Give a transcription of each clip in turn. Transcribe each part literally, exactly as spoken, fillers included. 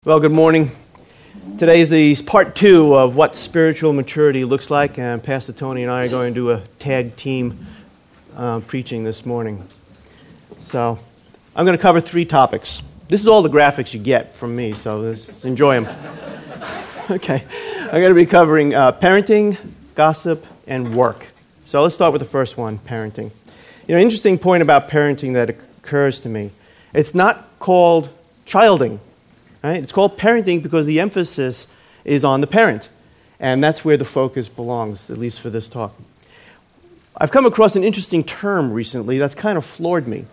Well, good morning. Today is the part two of what spiritual maturity looks like, and Pastor Tony and I are going to do a tag team uh, preaching this morning. So I'm going to cover three topics. This is all the graphics you get from me, so let's enjoy them. Okay. I'm going to be covering uh, parenting, gossip, and work. So let's start with the first one, parenting. You know, interesting point about parenting that occurs to me. It's not called childing. Right? It's called parenting because the emphasis is on the parent, and that's where the focus belongs, at least for this talk. I've come across an interesting term recently that's kind of floored me.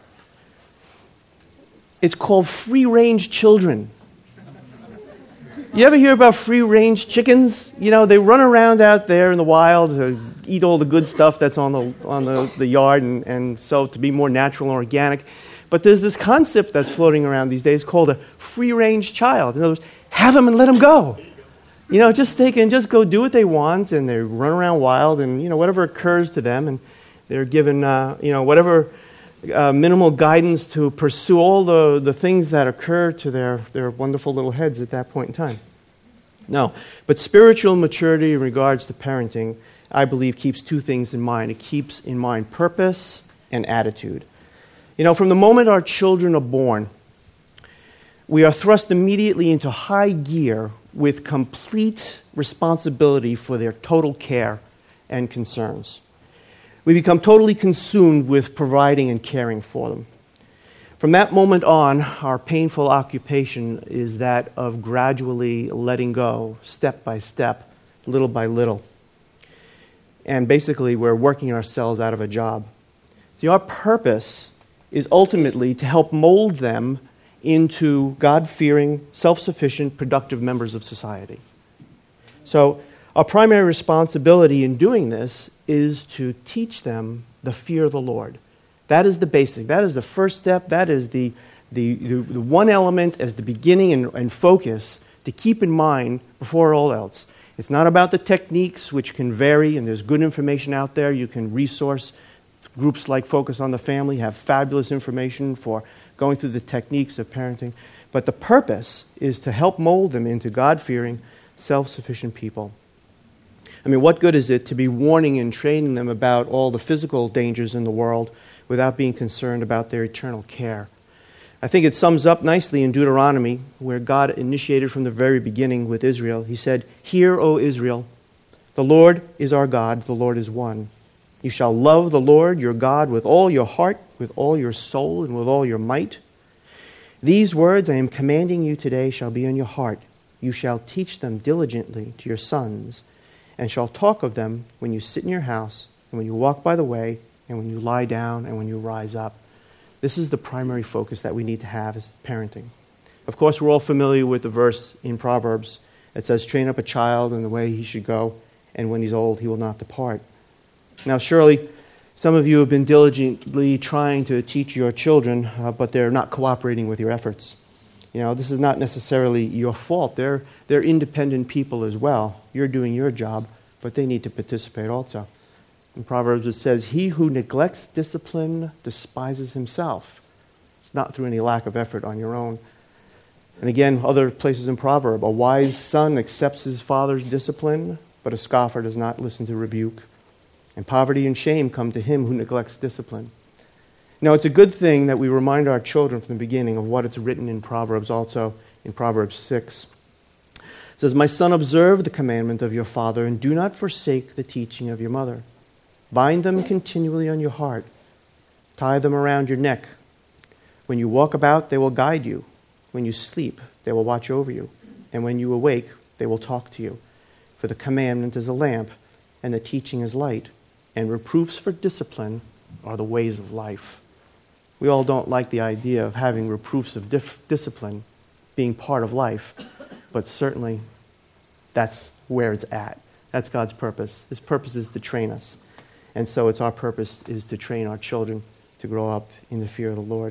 It's called free-range children. You ever hear about free-range chickens? You know, they run around out there in the wild to eat all the good stuff that's on the on the, the yard, and, and so to be more natural and organic. But there's this concept that's floating around these days called a free-range child. In other words, have them and let them go. You know, just they can just go do what they want, and they run around wild, and you know whatever occurs to them, and they're given uh, you know whatever uh, minimal guidance to pursue all the, the things that occur to their their wonderful little heads at that point in time. No, but spiritual maturity in regards to parenting, I believe, keeps two things in mind. It keeps in mind purpose and attitude. You know, from the moment our children are born, we are thrust immediately into high gear with complete responsibility for their total care and concerns. We become totally consumed with providing and caring for them. From that moment on, our painful occupation is that of gradually letting go, step by step, little by little. And basically, we're working ourselves out of a job. See, our purpose is ultimately to help mold them into God-fearing, self-sufficient, productive members of society. So our primary responsibility in doing this is to teach them the fear of the Lord. That is the basic. That is the first step. That is the, the, the, the one element as the beginning and, and focus to keep in mind before all else. It's not about the techniques, which can vary, and there's good information out there. You can resource. Groups like Focus on the Family have fabulous information for going through the techniques of parenting. But the purpose is to help mold them into God-fearing, self-sufficient people. I mean, what good is it to be warning and training them about all the physical dangers in the world without being concerned about their eternal care? I think it sums up nicely in Deuteronomy, where God initiated from the very beginning with Israel. He said, "Hear, O Israel, the Lord is our God, the Lord is one. You shall love the Lord your God with all your heart, with all your soul, and with all your might. These words I am commanding you today shall be in your heart. You shall teach them diligently to your sons, and shall talk of them when you sit in your house, and when you walk by the way, and when you lie down, and when you rise up." This is the primary focus that we need to have as parenting. Of course, we're all familiar with the verse in Proverbs that says, "Train up a child in the way he should go, and when he's old, he will not depart." Now, surely, some of you have been diligently trying to teach your children, uh, but they're not cooperating with your efforts. You know, this is not necessarily your fault. They're, they're independent people as well. You're doing your job, but they need to participate also. In Proverbs, it says, "He who neglects discipline despises himself." It's not through any lack of effort on your own. And again, other places in Proverbs, "A wise son accepts his father's discipline, but a scoffer does not listen to rebuke. And poverty and shame come to him who neglects discipline." Now, it's a good thing that we remind our children from the beginning of what it's written in Proverbs, also in Proverbs six. It says, "My son, observe the commandment of your father, and do not forsake the teaching of your mother. Bind them continually on your heart. Tie them around your neck. When you walk about, they will guide you. When you sleep, they will watch over you. And when you awake, they will talk to you. For the commandment is a lamp, and the teaching is light. And reproofs for discipline are the ways of life." We all don't like the idea of having reproofs of dif- discipline being part of life, but certainly that's where it's at. That's God's purpose. His purpose is to train us. And so it's our purpose is to train our children to grow up in the fear of the Lord.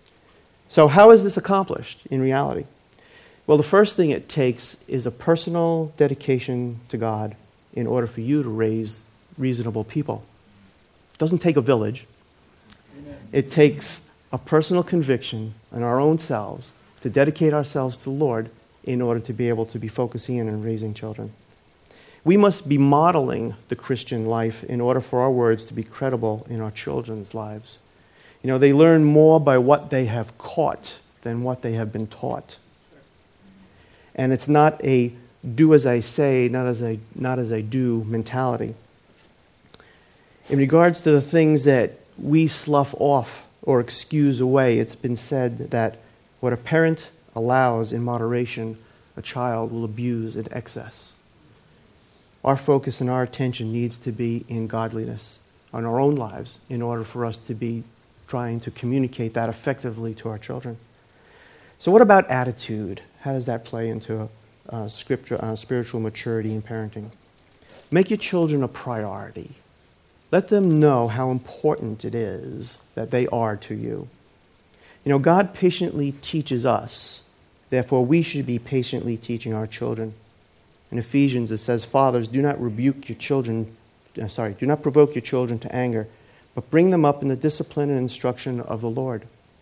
So how is this accomplished in reality? Well, the first thing it takes is a personal dedication to God in order for you to raise reasonable people. It doesn't take a village. Amen. It takes a personal conviction in our own selves to dedicate ourselves to the Lord in order to be able to be focusing in and raising children. We must be modeling the Christian life in order for our words to be credible in our children's lives. You know, they learn more by what they have caught than what they have been taught. And it's not a do as I say, not as I, not as I do mentality. In regards to the things that we slough off or excuse away, it's been said that what a parent allows in moderation, a child will abuse in excess. Our focus and our attention needs to be in godliness, on our own lives, in order for us to be trying to communicate that effectively to our children. So what about attitude? How does that play into uh, scripture, uh, spiritual maturity in parenting? Make your children a priority. Let them know how important it is that they are to you. You know, God patiently teaches us. Therefore, we should be patiently teaching our children. In Ephesians, it says, "Fathers, do not rebuke your children, uh, sorry, do not provoke your children to anger, but bring them up in the discipline and instruction of the Lord."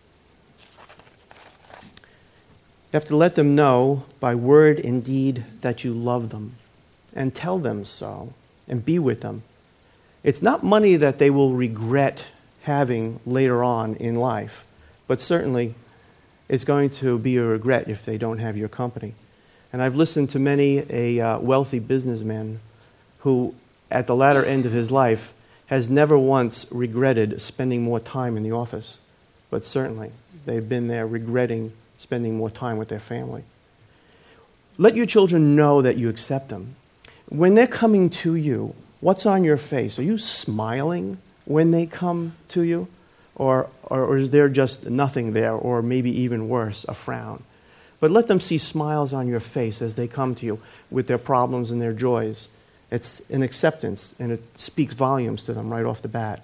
You have to let them know by word and deed that you love them, and tell them so, and be with them. It's not money that they will regret having later on in life, but certainly it's going to be a regret if they don't have your company. And I've listened to many a uh, wealthy businessman who, at the latter end of his life, has never once regretted spending more time in the office. But certainly, they've been there regretting spending more time with their family. Let your children know that you accept them. When they're coming to you, what's on your face? Are you smiling when they come to you? Or, or, or is there just nothing there, or maybe even worse, a frown? But let them see smiles on your face as they come to you with their problems and their joys. It's an acceptance, and it speaks volumes to them right off the bat.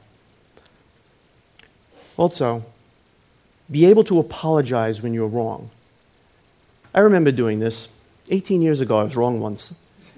Also, be able to apologize when you're wrong. I remember doing this. eighteen years ago, I was wrong once.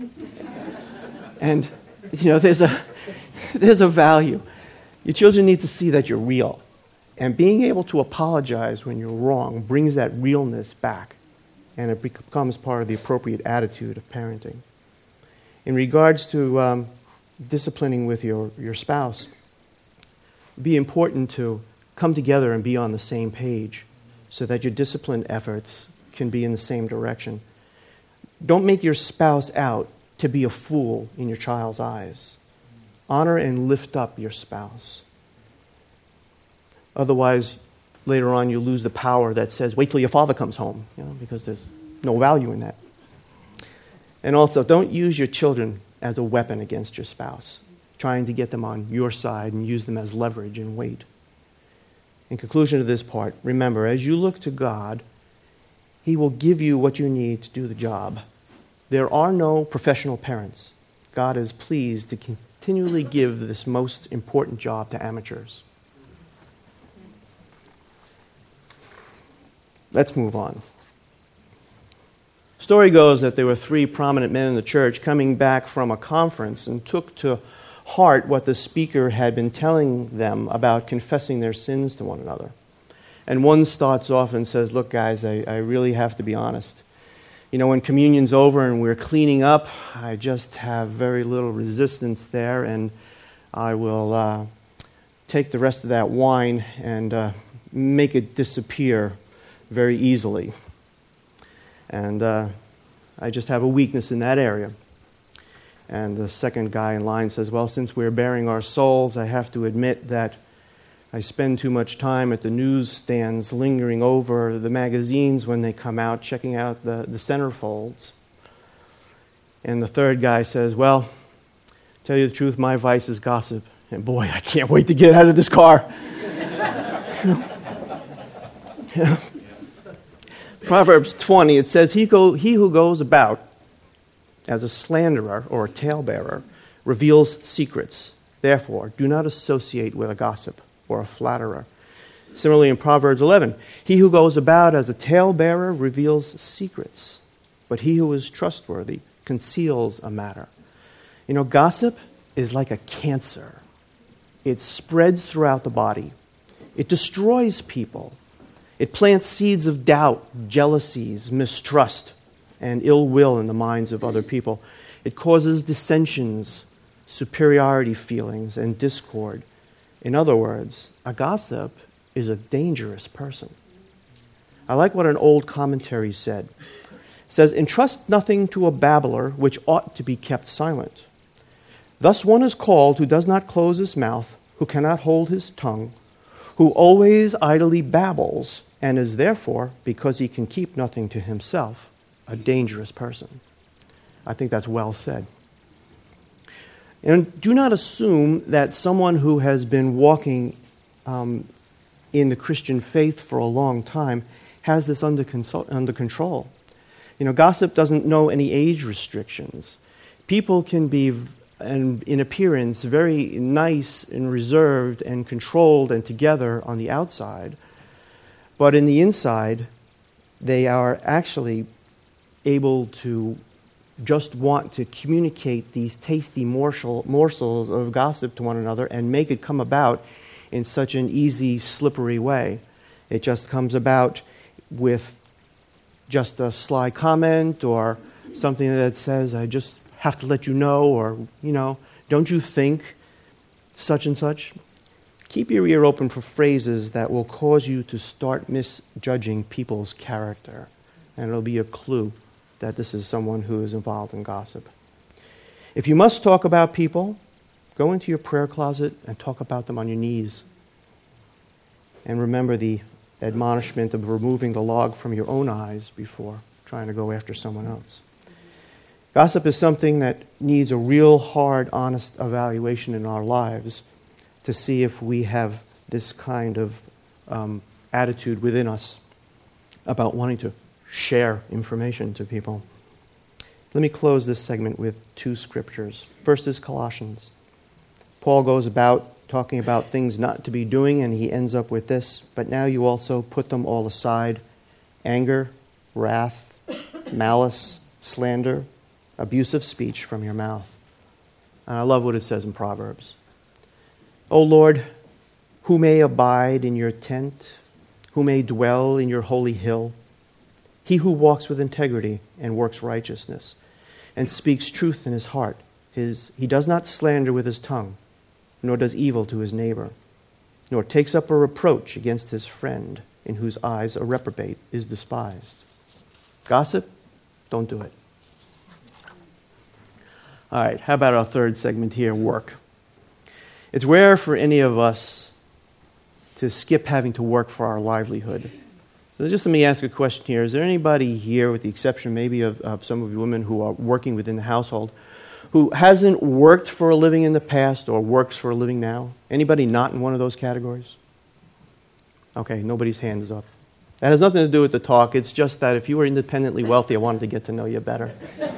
And, you know, there's a, there's a value. Your children need to see that you're real. And being able to apologize when you're wrong brings that realness back. And it becomes part of the appropriate attitude of parenting. In regards to um, disciplining with your, your spouse, it'd be important to come together and be on the same page so that your discipline efforts can be in the same direction. Don't make your spouse out to be a fool in your child's eyes. Honor and lift up your spouse. Otherwise, later on, you lose the power that says, wait till your father comes home, you know, because there's no value in that. And also, don't use your children as a weapon against your spouse, trying to get them on your side and use them as leverage and weight. In conclusion to this part, remember, as you look to God, He will give you what you need to do the job. There are no professional parents. God is pleased to continually give this most important job to amateurs. Let's move on. Story goes that there were three prominent men in the church coming back from a conference and took to heart what the speaker had been telling them about confessing their sins to one another. And one starts off and says, look, guys, I, I really have to be honest. You know, when communion's over and we're cleaning up, I just have very little resistance there, and I will uh, take the rest of that wine and uh, make it disappear very easily. And uh, I just have a weakness in that area. And the second guy in line says, well, since we're bearing our souls, I have to admit that I spend too much time at the newsstands lingering over the magazines when they come out, checking out the, the centerfolds. And the third guy says, well, tell you the truth, my vice is gossip. And boy, I can't wait to get out of this car. you know? You know? Proverbs twenty, it says, he, go, he who goes about as a slanderer or a talebearer reveals secrets. Therefore, do not associate with a gossip or a flatterer. Similarly, in Proverbs eleven, he who goes about as a talebearer reveals secrets, but he who is trustworthy conceals a matter. You know, gossip is like a cancer. It spreads throughout the body. It destroys people. It plants seeds of doubt, jealousies, mistrust. and ill will in the minds of other people. It causes dissensions, superiority feelings, and discord. In other words, a gossip is a dangerous person. I like what an old commentary said. It says, "Entrust nothing to a babbler which ought to be kept silent. Thus one is called who does not close his mouth, who cannot hold his tongue, who always idly babbles, and is therefore, because he can keep nothing to himself, a dangerous person." I think that's well said. And do not assume that someone who has been walking um, in the Christian faith for a long time has this under, consult- under control. You know, gossip doesn't know any age restrictions. People can be, and in appearance, very nice and reserved and controlled and together on the outside, but in the inside, they are actually able to just want to communicate these tasty morsel, morsels of gossip to one another and make it come about in such an easy, slippery way. It just comes about with just a sly comment or something that says, "I just have to let you know," or, you know, "Don't you think such and such?" Keep your ear open for phrases that will cause you to start misjudging people's character, and it'll be a clue that this is someone who is involved in gossip. If you must talk about people, go into your prayer closet and talk about them on your knees. And remember the admonishment of removing the log from your own eyes before trying to go after someone else. Gossip is something that needs a real hard, honest evaluation in our lives to see if we have this kind of um, attitude within us about wanting to share information to people. Let me close this segment with two scriptures. First is Colossians. Paul goes about talking about things not to be doing, and he ends up with this: "But now you also put them all aside, anger, wrath, malice, slander, abusive speech from your mouth." And I love what it says in Proverbs. "O Lord, who may abide in your tent? Who may dwell in your holy hill? He who walks with integrity and works righteousness and speaks truth in his heart. His, he does not slander with his tongue, nor does evil to his neighbor, nor takes up a reproach against his friend, in whose eyes a reprobate is despised." Gossip? Don't do it. All right, how about our third segment here, work? It's rare for any of us to skip having to work for our livelihood. So just let me ask a question here. Is there anybody here, with the exception maybe of, of some of you women who are working within the household, who hasn't worked for a living in the past or works for a living now? Anybody not in one of those categories? Okay, nobody's hand is up. That has nothing to do with the talk. It's just that if you were independently wealthy, I wanted to get to know you better.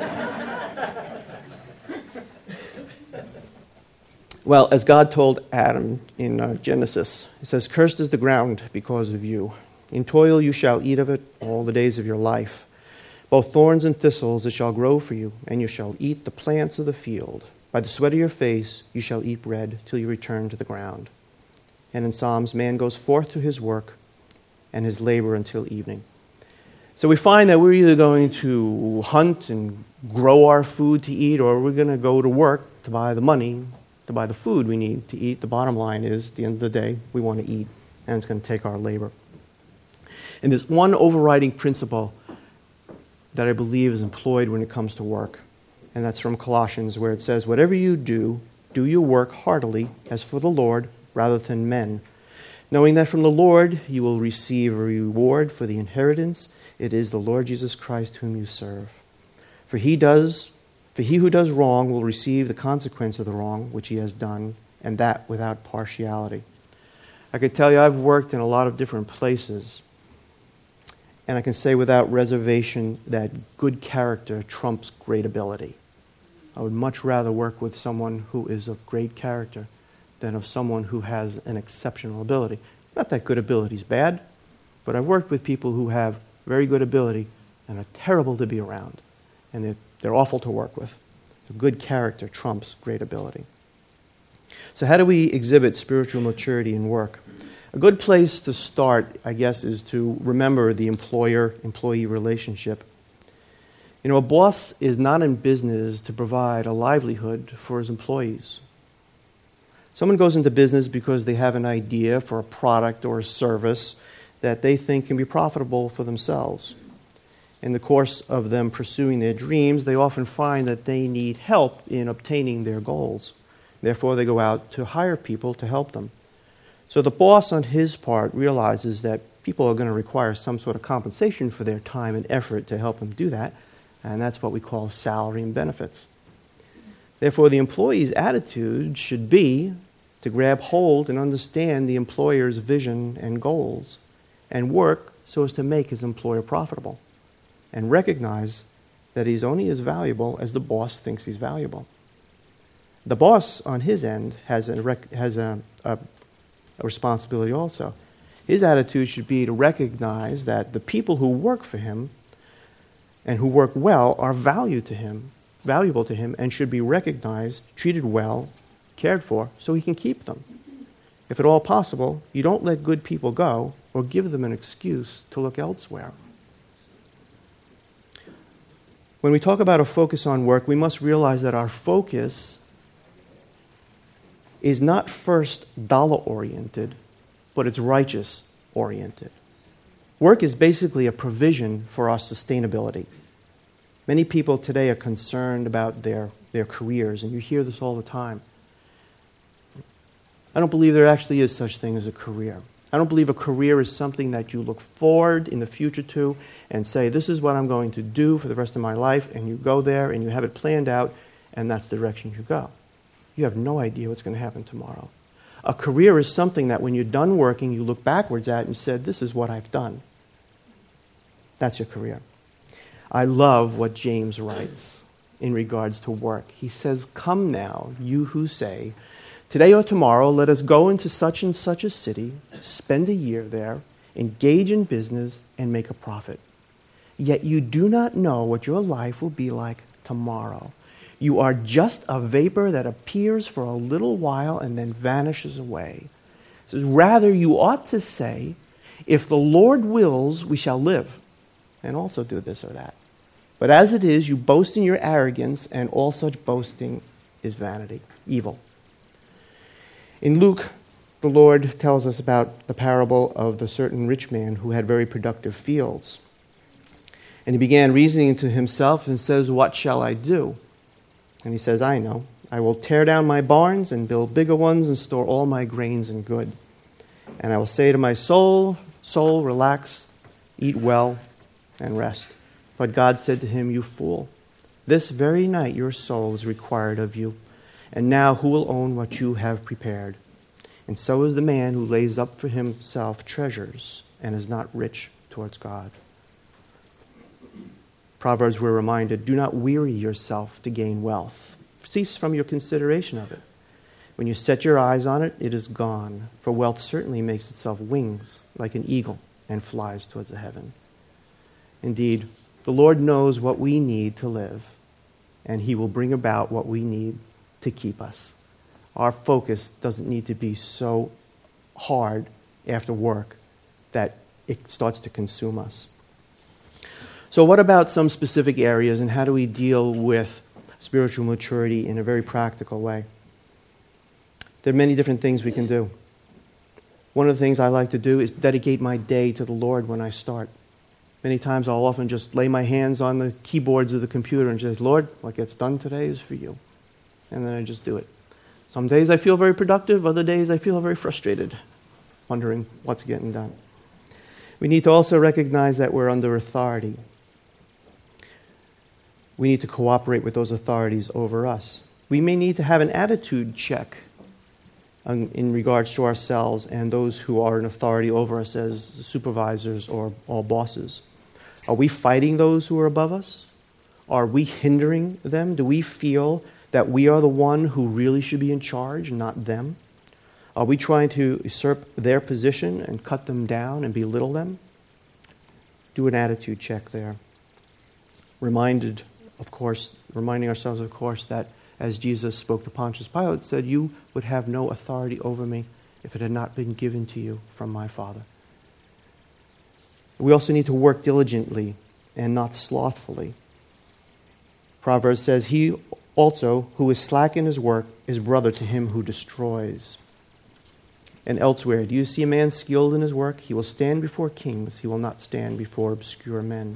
Well, as God told Adam in uh, Genesis, it says, "Cursed is the ground because of you. In toil you shall eat of it all the days of your life. Both thorns and thistles it shall grow for you, and you shall eat the plants of the field. By the sweat of your face you shall eat bread till you return to the ground." And in Psalms, "Man goes forth to his work and his labor until evening." So we find that we're either going to hunt and grow our food to eat, or we're going to go to work to buy the money, to buy the food we need to eat. The bottom line is, at the end of the day, we want to eat, and it's going to take our labor. And there's one overriding principle that I believe is employed when it comes to work, and that's from Colossians, where it says, "Whatever you do, do your work heartily, as for the Lord, rather than men, knowing that from the Lord you will receive a reward for the inheritance. It is the Lord Jesus Christ whom you serve. For he does, for he who does wrong will receive the consequence of the wrong which he has done, and that without partiality." I can tell you I've worked in a lot of different places, and I can say without reservation that good character trumps great ability. I would much rather work with someone who is of great character than of someone who has an exceptional ability. Not that good ability is bad, but I've worked with people who have very good ability and are terrible to be around, and they're, they're awful to work with. So good character trumps great ability. So how do we exhibit spiritual maturity in work? A good place to start, I guess, is to remember the employer-employee relationship. You know, a boss is not in business to provide a livelihood for his employees. Someone goes into business because they have an idea for a product or a service that they think can be profitable for themselves. In the course of them pursuing their dreams, they often find that they need help in obtaining their goals. Therefore, they go out to hire people to help them. So the boss, on his part, realizes that people are going to require some sort of compensation for their time and effort to help them do that, and that's what we call salary and benefits. Therefore, the employee's attitude should be to grab hold and understand the employer's vision and goals and work so as to make his employer profitable and recognize that he's only as valuable as the boss thinks he's valuable. The boss, on his end, has a, rec- has a, a, a responsibility also. His attitude should be to recognize that the people who work for him and who work well are valued to him, valuable to him, and should be recognized, treated well, cared for, so he can keep them. If at all possible, you don't let good people go or give them an excuse to look elsewhere. When we talk about a focus on work, we must realize that our focus is not first dollar-oriented, but it's righteous-oriented. Work is basically a provision for our sustainability. Many people today are concerned about their, their careers, and you hear this all the time. I don't believe there actually is such thing as a career. I don't believe a career is something that you look forward in the future to and say, this is what I'm going to do for the rest of my life, and you go there and you have it planned out, and that's the direction you go. You have no idea what's going to happen tomorrow. A career is something that when you're done working, you look backwards at and said, this is what I've done. That's your career. I love what James writes in regards to work. He says, come now, you who say, today or tomorrow, let us go into such and such a city, spend a year there, engage in business, and make a profit. Yet you do not know what your life will be like tomorrow. You are just a vapor that appears for a little while and then vanishes away. It says, rather, you ought to say, if the Lord wills, we shall live, and also do this or that. But as it is, you boast in your arrogance, and all such boasting is vanity, evil. In Luke, the Lord tells us about the parable of the certain rich man who had very productive fields. And he began reasoning to himself and says, what shall I do? And he says, I know. I will tear down my barns and build bigger ones and store all my grains in good. And I will say to my soul, soul, relax, eat well, and rest. But God said to him, you fool, this very night your soul is required of you. And now who will own what you have prepared? And so is the man who lays up for himself treasures and is not rich towards God. Proverbs, we're reminded, do not weary yourself to gain wealth. Cease from your consideration of it. When you set your eyes on it, it is gone. For wealth certainly makes itself wings like an eagle and flies towards the heaven. Indeed, the Lord knows what we need to live, and he will bring about what we need to keep us. Our focus doesn't need to be so hard after work that it starts to consume us. So what about some specific areas, and how do we deal with spiritual maturity in a very practical way? There are many different things we can do. One of the things I like to do is dedicate my day to the Lord when I start. Many times I'll often just lay my hands on the keyboards of the computer and say, Lord, what gets done today is for you. And then I just do it. Some days I feel very productive, other days I feel very frustrated, wondering what's getting done. We need to also recognize that we're under authority. We need to cooperate with those authorities over us. We may need to have an attitude check in regards to ourselves and those who are in authority over us as supervisors or, or bosses. Are we fighting those who are above us? Are we hindering them? Do we feel that we are the one who really should be in charge, not them? Are we trying to usurp their position and cut them down and belittle them? Do an attitude check there. Reminded, of course, reminding ourselves, of course, that as Jesus spoke to Pontius Pilate, said, you would have no authority over me if it had not been given to you from my Father. We also need to work diligently and not slothfully. Proverbs says, he also who is slack in his work is brother to him who destroys. And elsewhere, do you see a man skilled in his work? He will stand before kings. He will not stand before obscure men.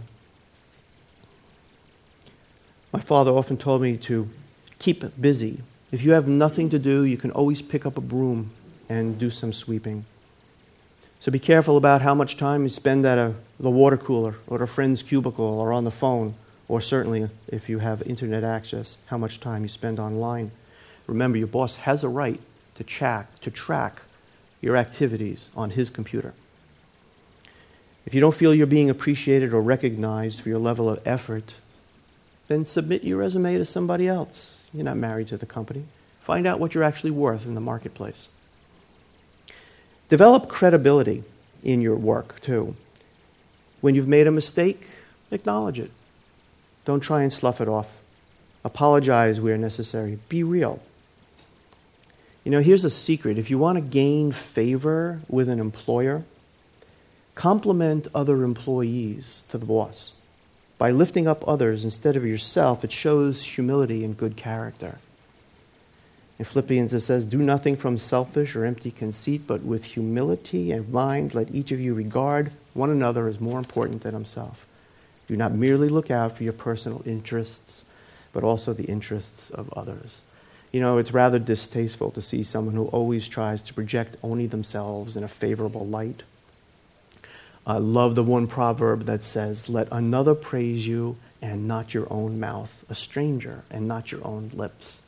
My father often told me to keep busy. If you have nothing to do, you can always pick up a broom and do some sweeping. So be careful about how much time you spend at a, the water cooler or at a friend's cubicle or on the phone, or certainly if you have internet access, how much time you spend online. Remember, your boss has a right to track, to track your activities on his computer. If you don't feel you're being appreciated or recognized for your level of effort, then submit your resume to somebody else. You're not married to the company. Find out what you're actually worth in the marketplace. Develop credibility in your work, too. When you've made a mistake, acknowledge it. Don't try and slough it off. Apologize where necessary. Be real. You know, here's a secret. If you want to gain favor with an employer, compliment other employees to the boss. By lifting up others instead of yourself, it shows humility and good character. In Philippians it says, do nothing from selfish or empty conceit, but with humility and mind, let each of you regard one another as more important than himself. Do not merely look out for your personal interests, but also the interests of others. You know, it's rather distasteful to see someone who always tries to project only themselves in a favorable light. I love the one proverb that says, let another praise you and not your own mouth, a stranger and not your own lips.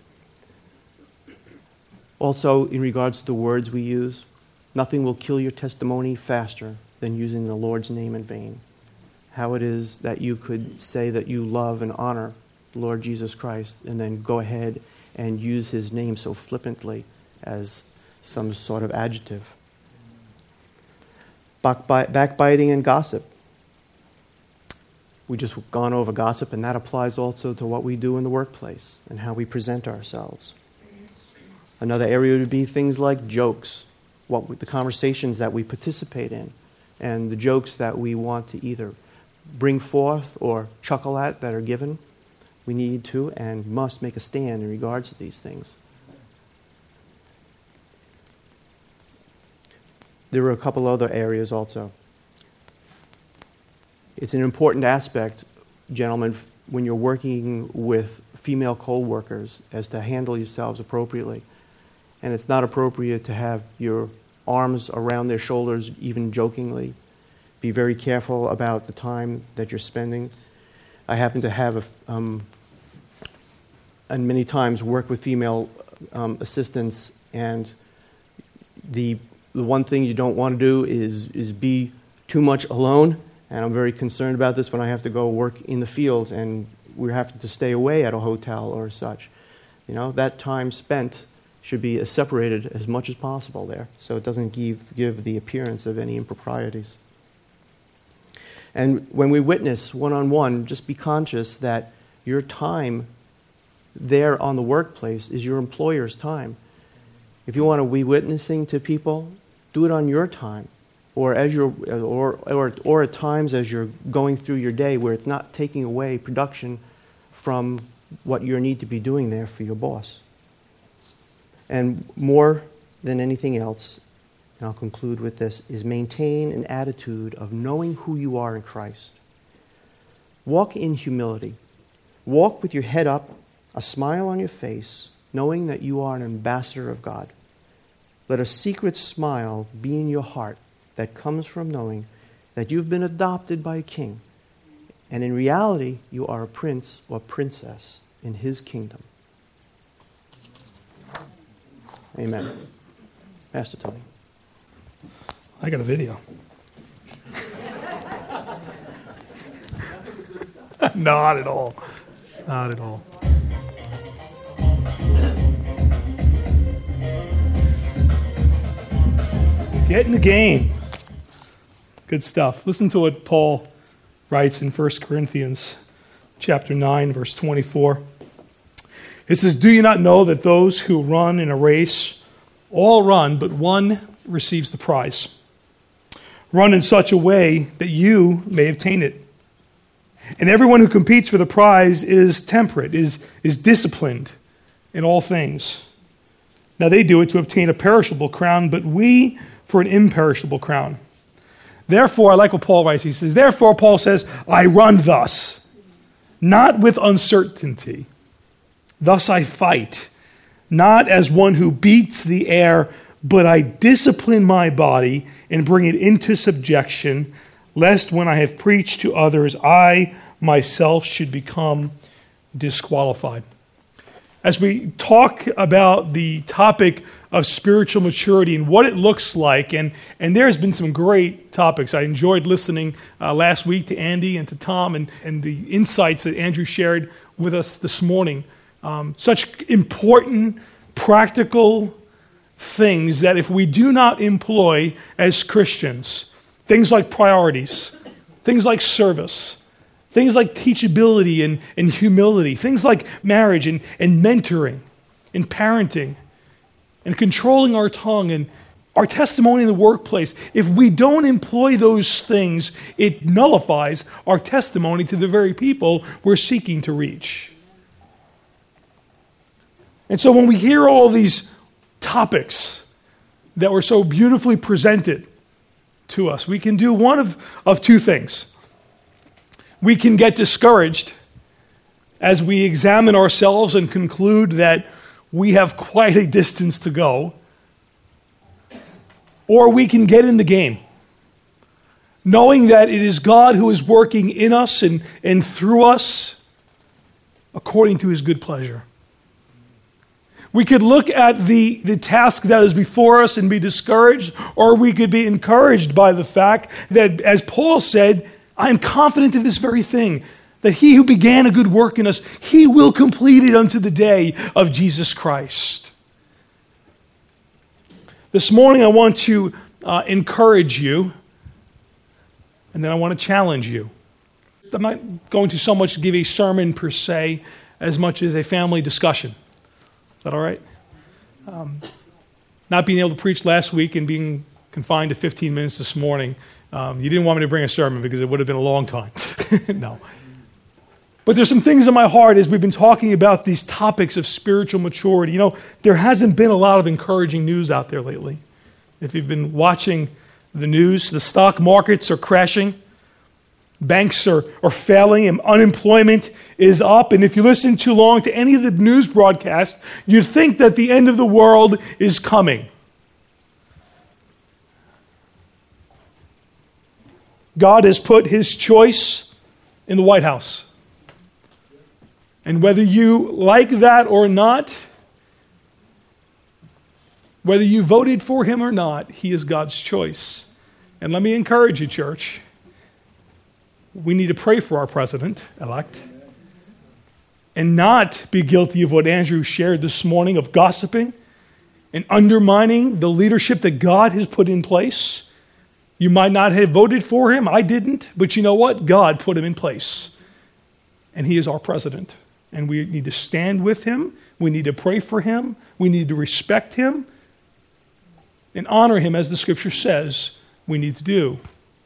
Also, in regards to the words we use, nothing will kill your testimony faster than using the Lord's name in vain. How it is that you could say that you love and honor the Lord Jesus Christ and then go ahead and use his name so flippantly as some sort of adjective. Backbiting and gossip. We just gone over gossip, and that applies also to what we do in the workplace and how we present ourselves. Another area would be things like jokes, what the conversations that we participate in, and the jokes that we want to either bring forth or chuckle at that are given. We need to and must make a stand in regards to these things. There are a couple other areas also. It's an important aspect, gentlemen, when you're working with female co-workers, as to handle yourselves appropriately. And it's not appropriate to have your arms around their shoulders, even jokingly. Be very careful about the time that you're spending. I happen to have, a, um, and many times work with female um, assistants, and the the one thing you don't want to do is is be too much alone. And I'm very concerned about this when I have to go work in the field and we have to stay away at a hotel or such. You know, that time spent should be separated as much as possible there, so it doesn't give give the appearance of any improprieties. And when we witness one-on-one, just be conscious that your time there on the workplace is your employer's time. If you want to be witnessing to people, do it on your time, or as you're, or or or at times as you're going through your day, where it's not taking away production from what you need to be doing there for your boss. And more than anything else, and I'll conclude with this, is maintain an attitude of knowing who you are in Christ. Walk in humility. Walk with your head up, a smile on your face, knowing that you are an ambassador of God. Let a secret smile be in your heart that comes from knowing that you've been adopted by a king, and in reality, you are a prince or princess in his kingdom. Amen. Pastor Tony. I got a video. Not at all. Not at all. Get in the game. Good stuff. Listen to what Paul writes in First Corinthians chapter nine, verse twenty-four. It says, "Do you not know that those who run in a race all run, but one receives the prize? Run in such a way that you may obtain it. And everyone who competes for the prize is temperate, is, is disciplined in all things. Now they do it to obtain a perishable crown, but we for an imperishable crown. Therefore, I like what Paul writes. He says, therefore, Paul says, I run thus, not with uncertainty. Thus I fight, not as one who beats the air, but I discipline my body and bring it into subjection, lest when I have preached to others, I myself should become disqualified. As we talk about the topic of spiritual maturity and what it looks like, and, and there's been some great topics. I enjoyed listening uh, last week to Andy and to Tom and, and the insights that Andrew shared with us this morning. Um, such important, practical things that if we do not employ as Christians, things like priorities, things like service, things like teachability and, and humility, things like marriage and, and mentoring and parenting and controlling our tongue and our testimony in the workplace, if we don't employ those things, it nullifies our testimony to the very people we're seeking to reach. And so when we hear all these topics that were so beautifully presented to us, we can do one of, of two things. We can get discouraged as we examine ourselves and conclude that we have quite a distance to go. Or we can get in the game, knowing that it is God who is working in us and, and through us according to his good pleasure. We could look at the, the task that is before us and be discouraged, or we could be encouraged by the fact that, as Paul said, I am confident of this very thing, that he who began a good work in us, he will complete it unto the day of Jesus Christ. This morning I want to uh, encourage you, and then I want to challenge you. I'm not going to so much give a sermon per se, as much as a family discussion. Is that all right? Um, not being able to preach last week and being confined to fifteen minutes this morning, um, you didn't want me to bring a sermon because it would have been a long time. No. But there's some things in my heart as we've been talking about these topics of spiritual maturity. You know, there hasn't been a lot of encouraging news out there lately. If you've been watching the news, the stock markets are crashing. Banks are, are failing and unemployment is up. And if you listen too long to any of the news broadcasts, you'd think that the end of the world is coming. God has put his choice in the White House. And whether you like that or not, whether you voted for him or not, he is God's choice. And let me encourage you, church. We need to pray for our president-elect and not be guilty of what Andrew shared this morning of gossiping and undermining the leadership that God has put in place. You might not have voted for him. I didn't. But you know what? God put him in place. And he is our president. And we need to stand with him. We need to pray for him. We need to respect him and honor him as the Scripture says we need to do.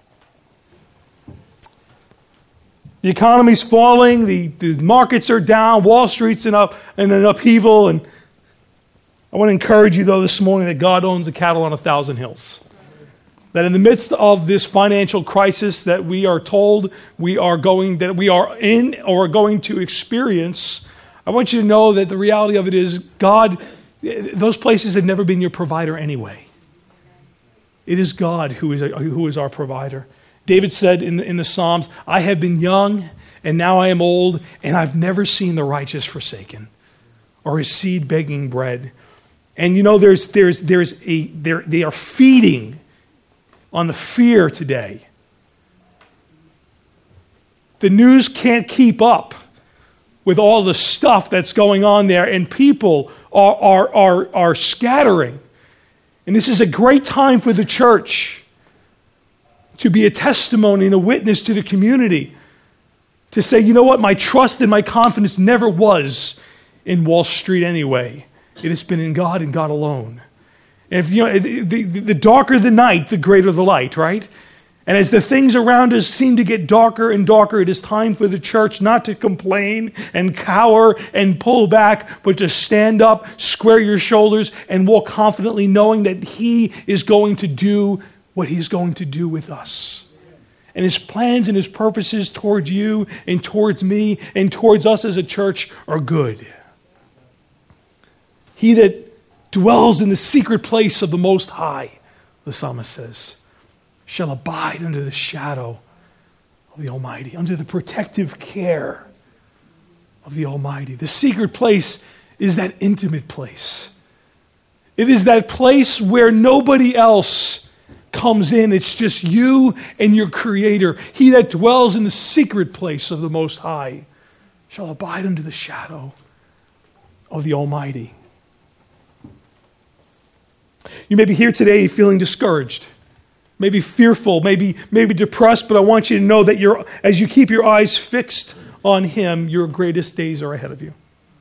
The economy's falling, the, the markets are down, Wall Street's in, up, in an upheaval, and I want to encourage you, though, this morning that God owns the cattle on a thousand hills. That in the midst of this financial crisis that we are told we are going, that we are in or are going to experience, I want you to know that the reality of it is God, those places have never been your provider anyway. It is God who is, who is our provider. David said in the, in the Psalms, I have been young and now I am old, and I've never seen the righteous forsaken or his seed begging bread. And you know, there's there's there's a they are feeding on the fear today. The news can't keep up with all the stuff that's going on there, and people are are are, are scattering. And this is a great time for the church to be a testimony and a witness to the community. To say, you know what, my trust and my confidence never was in Wall Street anyway. It has been in God and God alone. And if you know, the, the, the darker the night, the greater the light, right? And as the things around us seem to get darker and darker, it is time for the church not to complain and cower and pull back, but to stand up, square your shoulders, and walk confidently knowing that He is going to do what He's going to do with us. And His plans and His purposes towards you and towards me and towards us as a church are good. He that dwells in the secret place of the Most High, the psalmist says, shall abide under the shadow of the Almighty, under the protective care of the Almighty. The secret place is that intimate place. It is that place where nobody else comes in. It's just you and your Creator. He that dwells in the secret place of the Most High shall abide under the shadow of the Almighty. You may be here today feeling discouraged, maybe fearful, maybe maybe depressed, but I want you to know that you're, as you keep your eyes fixed on Him, your greatest days are ahead of you.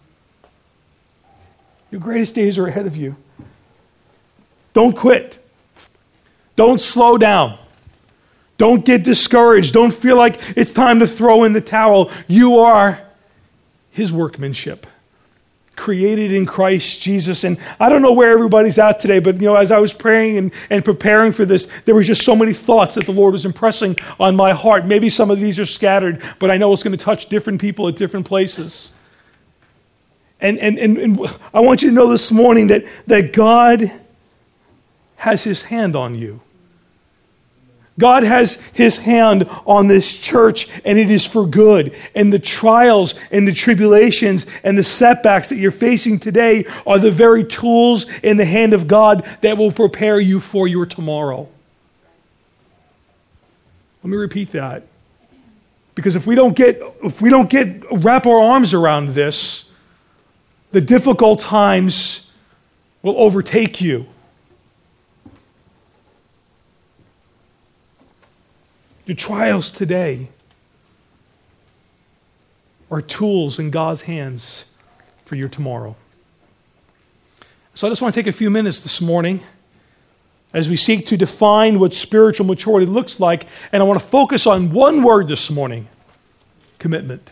Your greatest days are ahead of you. Don't quit. Don't slow down. Don't get discouraged. Don't feel like it's time to throw in the towel. You are His workmanship, created in Christ Jesus. And I don't know where everybody's at today, but you know, as I was praying and, and preparing for this, there were just so many thoughts that the Lord was impressing on my heart. Maybe some of these are scattered, but I know it's going to touch different people at different places. And, and, and, and I want you to know this morning that, that God has His hand on you. God has His hand on this church, and it is for good. And the trials and the tribulations and the setbacks that you're facing today are the very tools in the hand of God that will prepare you for your tomorrow. Let me repeat that. Because if we don't get, if we don't get, wrap our arms around this, the difficult times will overtake you. Your trials today are tools in God's hands for your tomorrow. So I just want to take a few minutes this morning as we seek to define what spiritual maturity looks like, and I want to focus on one word this morning: commitment.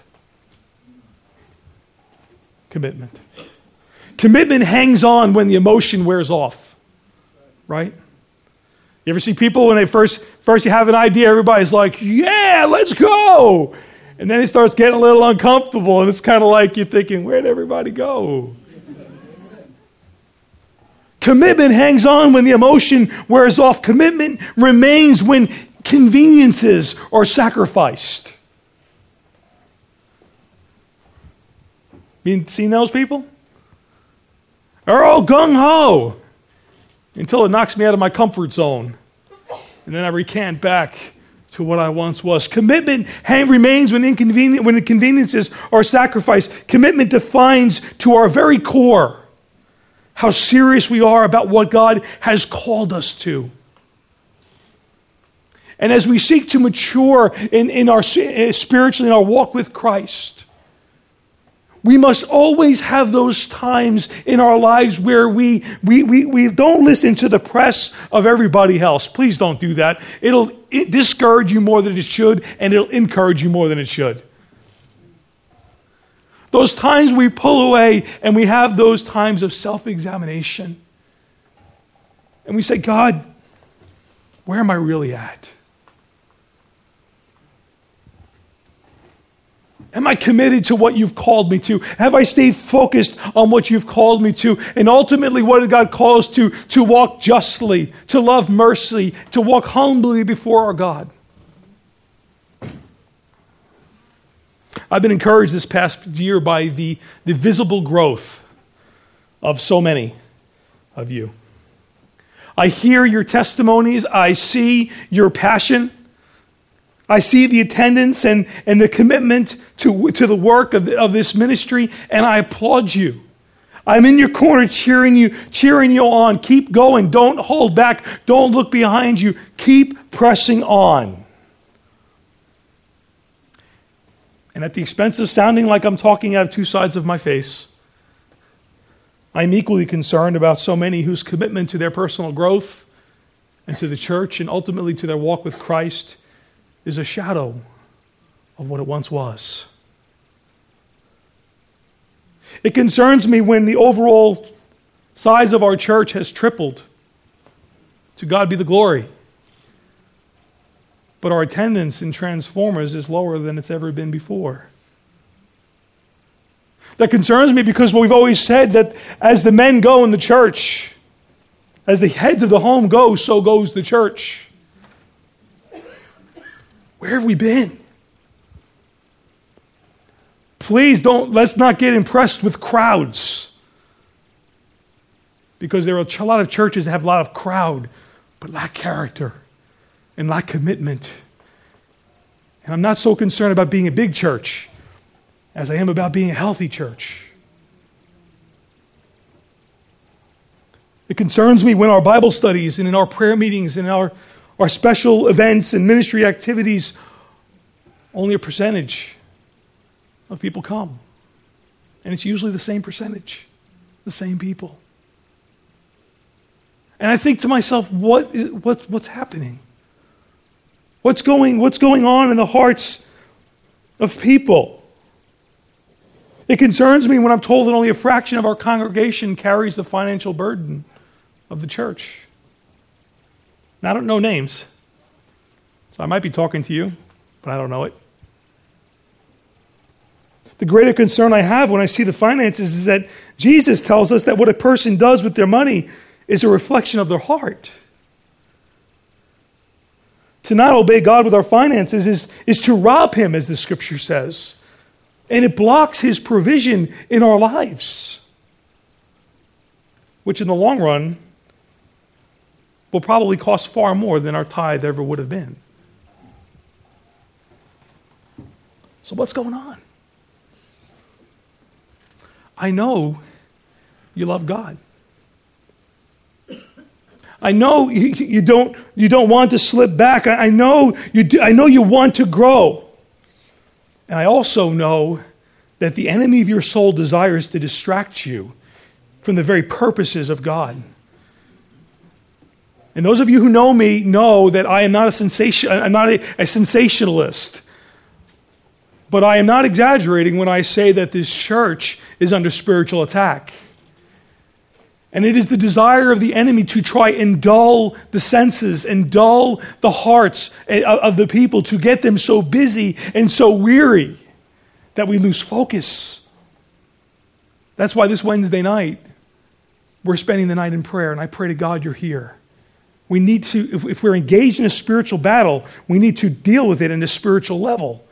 Commitment. Commitment hangs on when the emotion wears off, right? You ever see people when they first, first you have an idea, everybody's like, yeah, let's go. And then it starts getting a little uncomfortable, and it's kind of like you're thinking, where'd everybody go? Commitment hangs on when the emotion wears off. Commitment remains when conveniences are sacrificed. You seen those people? They're all gung-ho until it knocks me out of my comfort zone. And then I recant back to what I once was. Commitment hang, remains when, inconvenient, when inconveniences are sacrificed. Commitment defines to our very core how serious we are about what God has called us to. And as we seek to mature in, in our spiritually in our walk with Christ, we must always have those times in our lives where we, we, we, we don't listen to the press of everybody else. Please don't do that. It'll it discourage you more than it should, and it'll encourage you more than it should. Those times we pull away and we have those times of self-examination. And we say, God, where am I really at? Am I committed to what you've called me to? Have I stayed focused on what you've called me to? And ultimately, what did God call us to? To walk justly, to love mercy, to walk humbly before our God. I've been encouraged this past year by the, the visible growth of so many of you. I hear your testimonies. I see your passion. I see the attendance and, and the commitment to, to the work of, of this ministry, and I applaud you. I'm in your corner cheering you, cheering you on. Keep going. Don't hold back. Don't look behind you. Keep pressing on. And at the expense of sounding like I'm talking out of two sides of my face, I'm equally concerned about so many whose commitment to their personal growth and to the church and ultimately to their walk with Christ is a shadow of what it once was. It concerns me when the overall size of our church has tripled. To God be the glory. But our attendance in Transformers is lower than it's ever been before. That concerns me because we've always said that as the men go in the church, as the heads of the home go, so goes the church. Where have we been? Please don't, let's not get impressed with crowds. Because there are a lot of churches that have a lot of crowd, but lack character and lack commitment. And I'm not so concerned about being a big church as I am about being a healthy church. It concerns me when our Bible studies and in our prayer meetings and our, our special events and ministry activities, only a percentage of people come. And it's usually the same percentage, the same people. And I think to myself, what is, what, what's happening? What's going, what's going on in the hearts of people? It concerns me when I'm told that only a fraction of our congregation carries the financial burden of the church. Now, I don't know names, so I might be talking to you, but I don't know it. The greater concern I have when I see the finances is that Jesus tells us that what a person does with their money is a reflection of their heart. To not obey God with our finances is, is to rob Him, as the Scripture says. And it blocks His provision in our lives, which in the long run will probably cost far more than our tithe ever would have been. So what's going on? I know you love God. I know you, you don't you don't want to slip back. I, I know you do, I know you want to grow. And I also know that the enemy of your soul desires to distract you from the very purposes of God. And those of you who know me know that I am not a sensation I'm not a, a sensationalist. But I am not exaggerating when I say that this church is under spiritual attack. And it is the desire of the enemy to try and dull the senses and dull the hearts of the people, to get them so busy and so weary that we lose focus. That's why this Wednesday night, we're spending the night in prayer, and I pray to God you're here. We need to, if, if we're engaged in a spiritual battle, we need to deal with it in a spiritual level.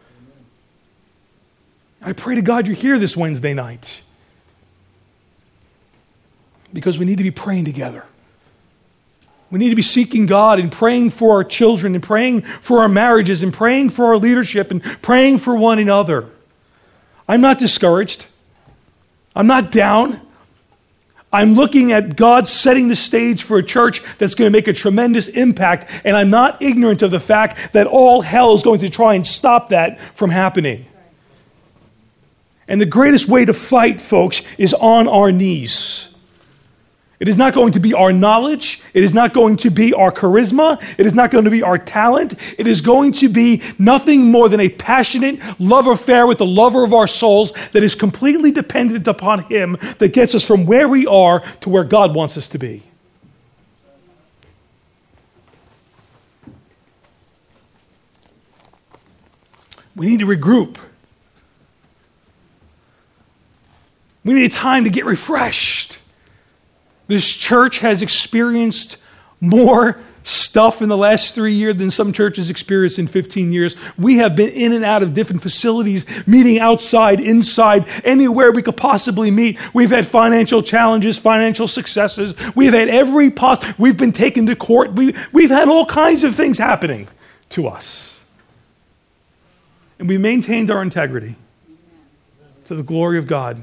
I pray to God you're here this Wednesday night. Because we need to be praying together. We need to be seeking God and praying for our children and praying for our marriages and praying for our leadership and praying for one another. I'm not discouraged. I'm not down. I'm looking at God setting the stage for a church that's going to make a tremendous impact, and I'm not ignorant of the fact that all hell is going to try and stop that from happening. And the greatest way to fight, folks, is on our knees. It is not going to be our knowledge. It is not going to be our charisma. It is not going to be our talent. It is going to be nothing more than a passionate love affair with the lover of our souls that is completely dependent upon Him, that gets us from where we are to where God wants us to be. We need to regroup. We need time to get refreshed. This church has experienced more stuff in the last three years than some churches experienced in fifteen years. We have been in and out of different facilities, meeting outside, inside, anywhere we could possibly meet. We've had financial challenges, financial successes. We've had every poss- We've been taken to court. We, we've had all kinds of things happening to us. And we maintained our integrity to the glory of God.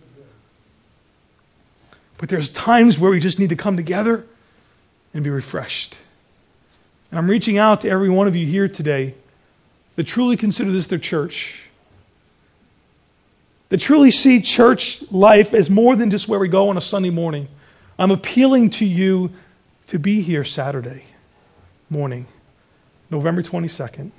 But there's times where we just need to come together and be refreshed. And I'm reaching out to every one of you here today that truly consider this their church. That truly see church life as more than just where we go on a Sunday morning. I'm appealing to you to be here Saturday. morning, November twenty-second,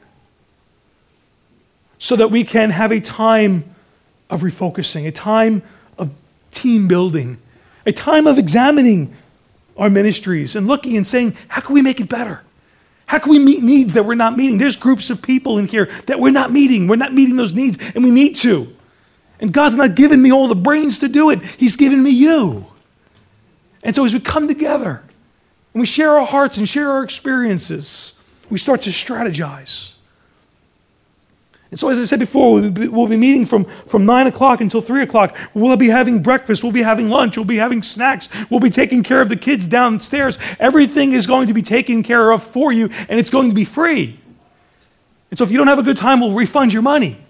so that we can have a time of refocusing, a time of team building, a time of examining our ministries and looking and saying, how can we make it better? How can we meet needs that we're not meeting? There's groups of people in here that we're not meeting. We're not meeting those needs, and we need to. And God's not giving me all the brains to do it. He's given me you. And so as we come together and we share our hearts and share our experiences, we start to strategize. And so as I said before, we'll be, we'll be meeting from, from nine o'clock until three o'clock. We'll be having breakfast. We'll be having lunch. We'll be having snacks. We'll be taking care of the kids downstairs. Everything is going to be taken care of for you, and it's going to be free. And so if you don't have a good time, we'll refund your money.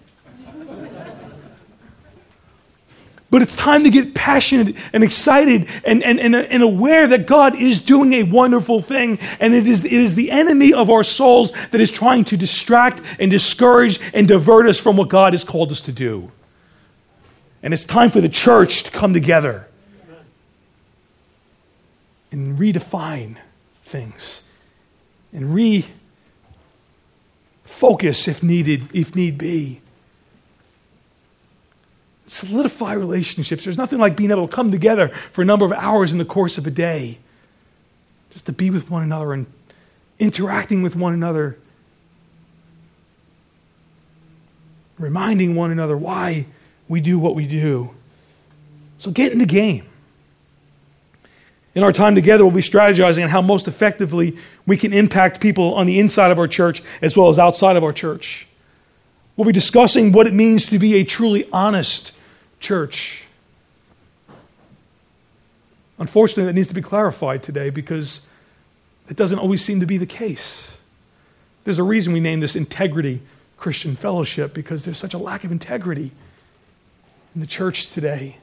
But it's time to get passionate and excited and, and, and, and aware that God is doing a wonderful thing. And it is, it is the enemy of our souls that is trying to distract and discourage and divert us from what God has called us to do. And it's time for the church to come together and redefine things and refocus if needed, if need be. Solidify relationships. There's nothing like being able to come together for a number of hours in the course of a day. Just to be with one another and interacting with one another. Reminding one another why we do what we do. So get in the game. In our time together, we'll be strategizing on how most effectively we can impact people on the inside of our church as well as outside of our church. We'll be discussing what it means to be a truly honest church. Unfortunately, that needs to be clarified today because it doesn't always seem to be the case. There's a reason we named this Integrity Christian Fellowship, because there's such a lack of integrity in the church today.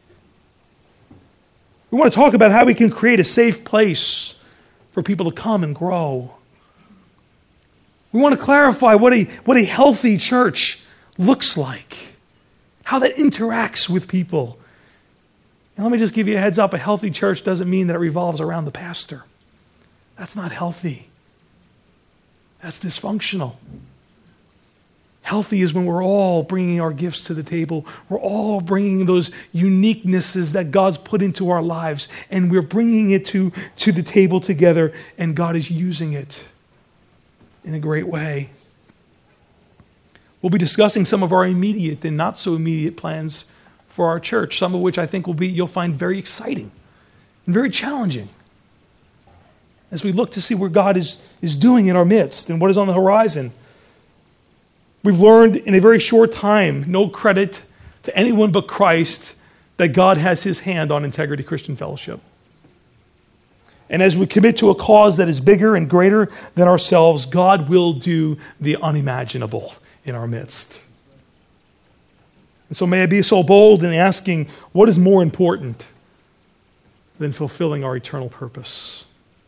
We want to talk about how we can create a safe place for people to come and grow. We want to clarify what a, what a healthy church looks like, how that interacts with people. And let me just give you a heads up, a healthy church doesn't mean that it revolves around the pastor. That's not healthy. That's dysfunctional. Healthy is when we're all bringing our gifts to the table. We're all bringing those uniquenesses that God's put into our lives, and we're bringing it to, to the table together, and God is using it in a great way. We'll be discussing some of our immediate and not so immediate plans for our church, some of which I think will be, you'll find very exciting and very challenging as we look to see where God is, is doing in our midst and what is on the horizon. We've learned in a very short time, no credit to anyone but Christ, that God has his hand on Integrity Christian Fellowship. And as we commit to a cause that is bigger and greater than ourselves, God will do the unimaginable in our midst. And so may I be so bold in asking, what is more important than fulfilling our eternal purpose?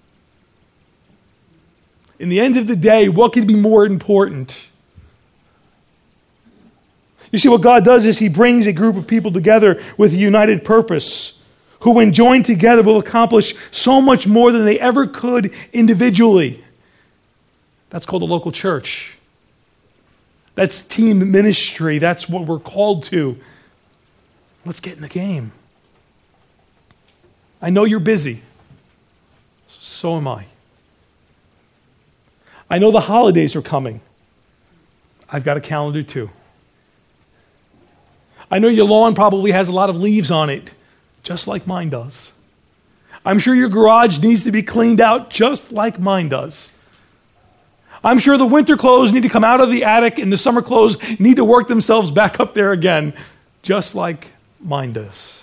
In the end of the day, what could be more important? You see, what God does is he brings a group of people together with a united purpose, who when joined together will accomplish so much more than they ever could individually. That's called a local church. That's team ministry. That's what we're called to. Let's get in the game. I know you're busy. So am I. I know the holidays are coming. I've got a calendar too. I know your lawn probably has a lot of leaves on it, just like mine does. I'm sure your garage needs to be cleaned out just like mine does. I'm sure the winter clothes need to come out of the attic and the summer clothes need to work themselves back up there again, just like mine does.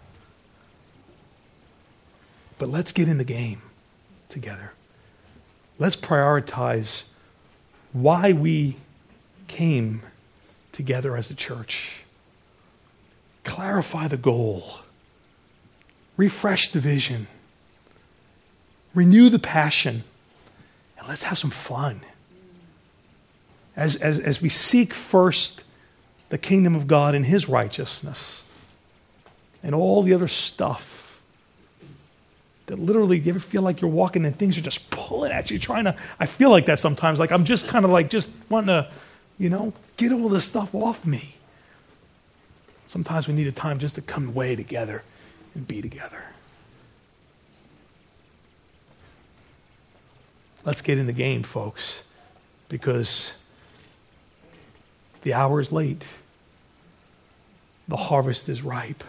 But let's get in the game together. Let's prioritize why we came together as a church. Clarify the goal. Refresh the vision. Renew the passion. And let's have some fun. As, as, as we seek first the kingdom of God and his righteousness and all the other stuff that literally, you ever feel like you're walking and things are just pulling at you, trying to, I feel like that sometimes, like I'm just kind of like, just wanting to, you know, get all this stuff off me. Sometimes we need a time just to come away together and be together. Let's get in the game, folks, because the hour is late. The harvest is ripe.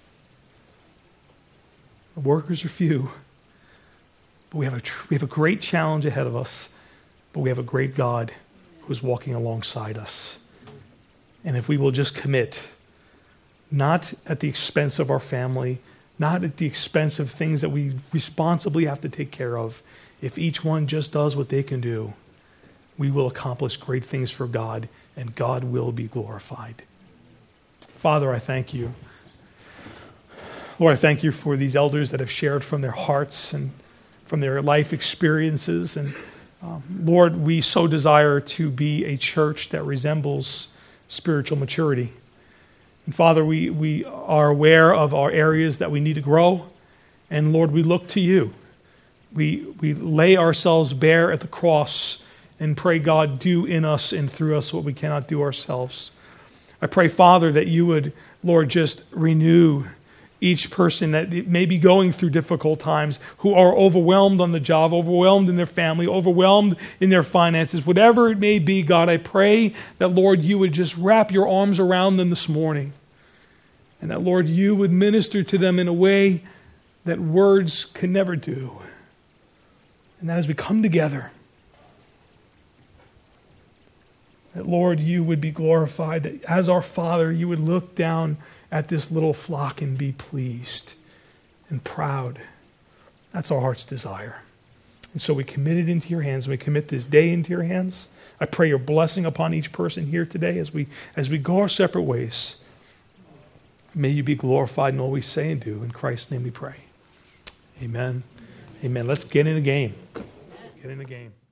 The workers are few. But we have a tr- we have a great challenge ahead of us. But we have a great God who's walking alongside us. And if we will just commit, not at the expense of our family, not at the expense of things that we responsibly have to take care of, if each one just does what they can do, we will accomplish great things for God, and God will be glorified. Father, I thank you. Lord, I thank you for these elders that have shared from their hearts and from their life experiences. And um, Lord, we so desire to be a church that resembles spiritual maturity. And Father, we, we are aware of our areas that we need to grow. And Lord, we look to you. We, we lay ourselves bare at the cross and pray, God, do in us and through us what we cannot do ourselves. I pray, Father, that you would, Lord, just renew each person that may be going through difficult times, who are overwhelmed on the job, overwhelmed in their family, overwhelmed in their finances, whatever it may be. God, I pray that, Lord, you would just wrap your arms around them this morning, and that, Lord, you would minister to them in a way that words can never do. And that as we come together, that, Lord, you would be glorified, that as our Father, you would look down at this little flock and be pleased and proud. That's our heart's desire. And so we commit it into your hands, and we commit this day into your hands. I pray your blessing upon each person here today as we as we go our separate ways. May you be glorified in all we say and do. In Christ's name we pray. Amen. Amen. Let's get in the game. Get in the game.